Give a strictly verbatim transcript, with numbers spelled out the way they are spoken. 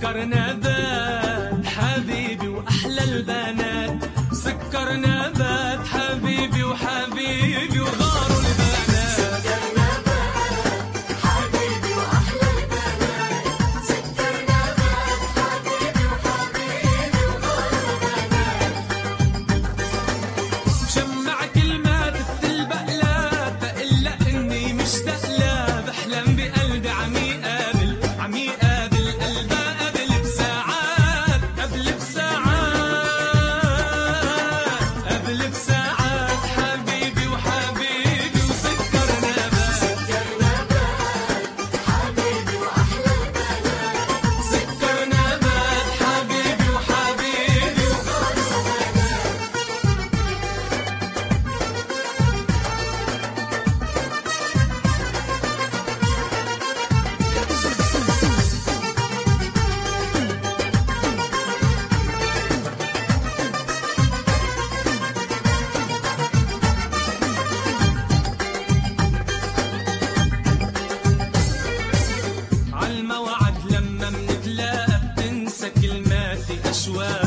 سكر نبات حبيبي وأحلى البنات، سكر نبات حبيبي وحبيبي وغاروا البنات. سكر نبات حبيبي وأحلى البنات، سكر نبات حبيبي وحبيبي وغاروا البنات. مجمع كلمات بتلبق لا بقلها إني مشتاق لا، بحلم بقلبي عم يقابل عم يقابل قلبها قبل بساعات قبل بساعات قبل بساعات حبيبي وحبيبي وسكر نبات. سكر نبات حبيبي وأحلى البنات، سكر نبات حبيبي وحبيبي وغاروا البنات. عالموعد لما منتلاقى بتنسى كلماتي أشواق